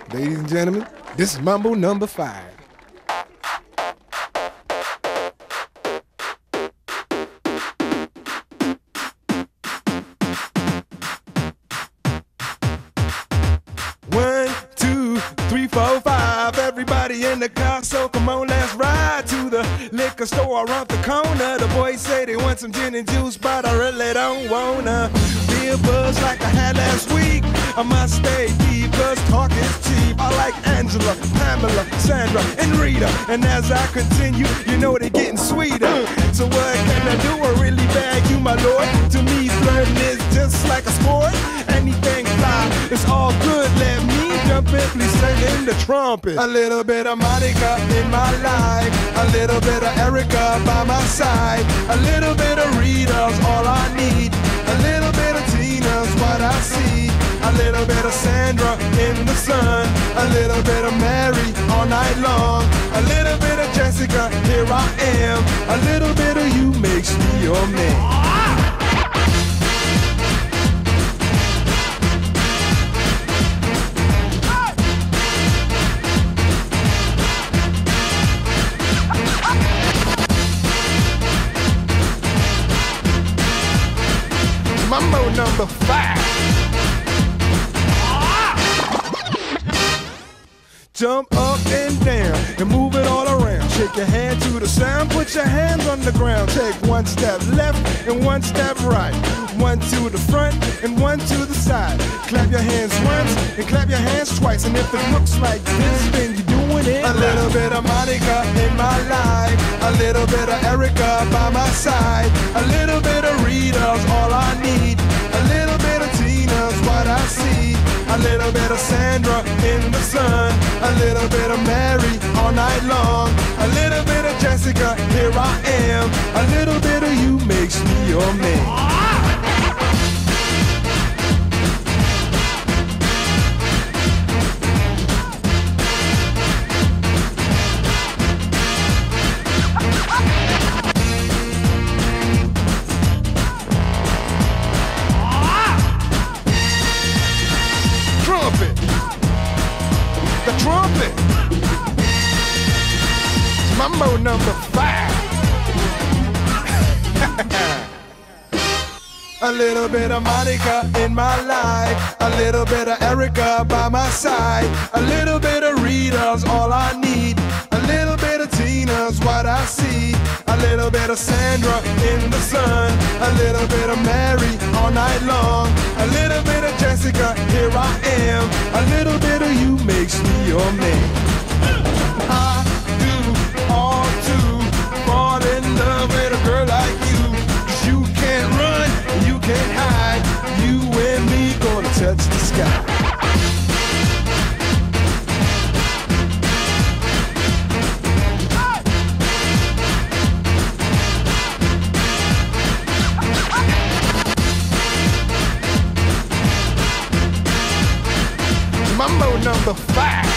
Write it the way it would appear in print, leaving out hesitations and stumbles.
Ladies and gentlemen, this is Mambo number 5. One, two, three, four, five. Everybody in the car, so come on, let's ride to the liquor store around the corner. The boys say they want some gin and juice, but I really don't wanna be a buzz like I had last week. I must stay deep, cause talk is cheap. I like Angela, Pamela, Sandra, and Rita. And as I continue, you know they're getting sweeter. So what can I do? I really bag you, my lord. To me, flirting is just like a sport. Anything fly, it's all good. Let me jump in, please sing in the trumpet. A little bit of Monica in my life, a little bit of Erica by my side, a little bit of Rita's all I need, a little bit of Tina's what I see, a little bit of Sandra in the sun, a little bit of Mary all night long, a little bit of Jessica, here I am, a little bit of you makes me your man. Mambo number 5. Jump up and down and move it all around. Shake your hand to the sound, put your hands on the ground. Take one step left and one step right. One to the front and one to the side. Clap your hands once and clap your hands twice. And if it looks like this, then you're doing it. A little bit of Monica in my life, a little bit of Erica by my side, a little bit of Rita's all I need, a little bit of Tina's what I see, a little bit of Sandra in the sun, a little bit of Mary all night long, a little bit of Jessica, here I am, a little bit of you makes me your man. The trumpet. Mambo number 5. A little bit of Monica in my life, a little bit of Erica by my side, a little bit of Rita's all I need, a little bit of Tina's what I see, a little bit of Sandra in the sun, a little bit of Mary all night long, a little bit of Jessica, here I am, a little bit of you makes me your man. I do all to fall in love with a girl like you, 'cause you can't run, you can't hide, you and me gonna touch the sky. Mambo number 5.